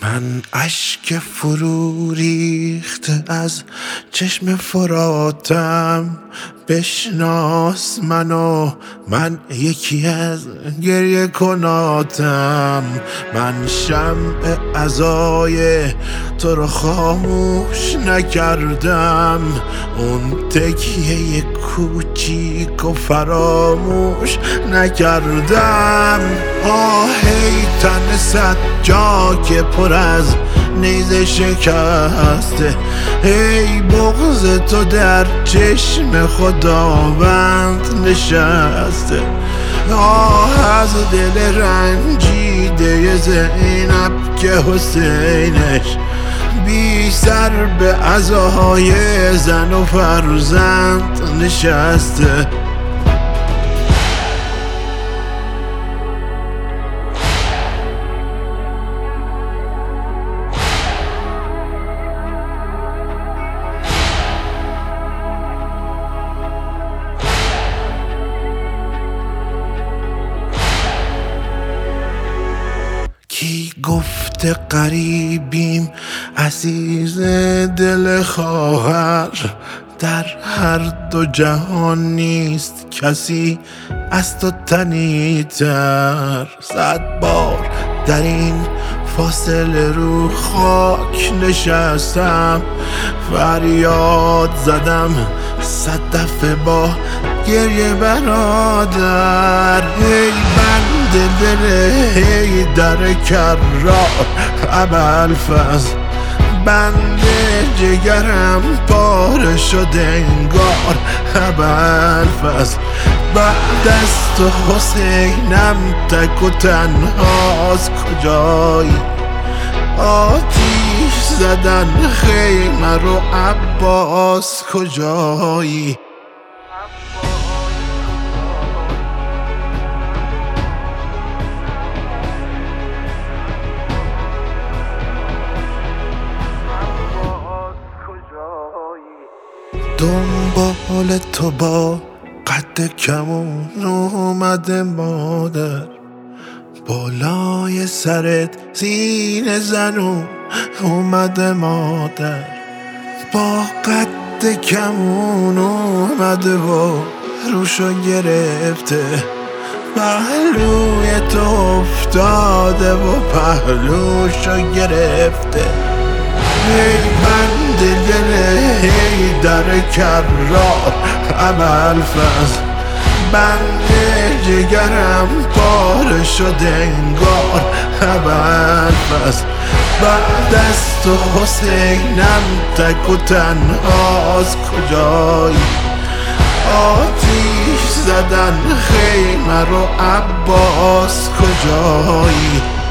من اشک فرو ریخته از چشم فراتم، بشناس منو، من یکی از گریه کناتم. من شمع عزای تو رو خاموش نکردم، اون تکیه کوچیک و فراموش نکردم. آهی تن سجاک پر از نیزه شکسته، ای بغض تو در چشم خداوند نشسته. آه از دل رنجیده زینب که حسینش بی سر به عزای زن و فرزند نشسته. کی گفته غریبیم عزیز دل خواهر، در هر دو جهان نیست کسی از تو تنی‌تر. 100 بار در این فاصله رو خاک نشستم، فریاد زدم 100 دفعه با گریه برادر. ای بند دل ای در کرار ابوالفضل، بند جگرم پاره شده انگار ابوالفضل. بعد از تو حسینم تک و تنهاست کجایی، آتیش زدن خیمه رو عباس کجایی. دنبال تو با قد کمون اومده مادر، بالای سرت سینه زنون اومده مادر. با قد کمون اومده و روشو گرفته، پهلوی تو افتاده و پهلوشو گرفته. ای بند دل ای در کرار ابوالفضل، بند جگرم پاره شده انگار ابوالفضل. بعد از تو حسینم تک و تنهاست کجایی، آتیش زدن خیمه رو عباس کجایی.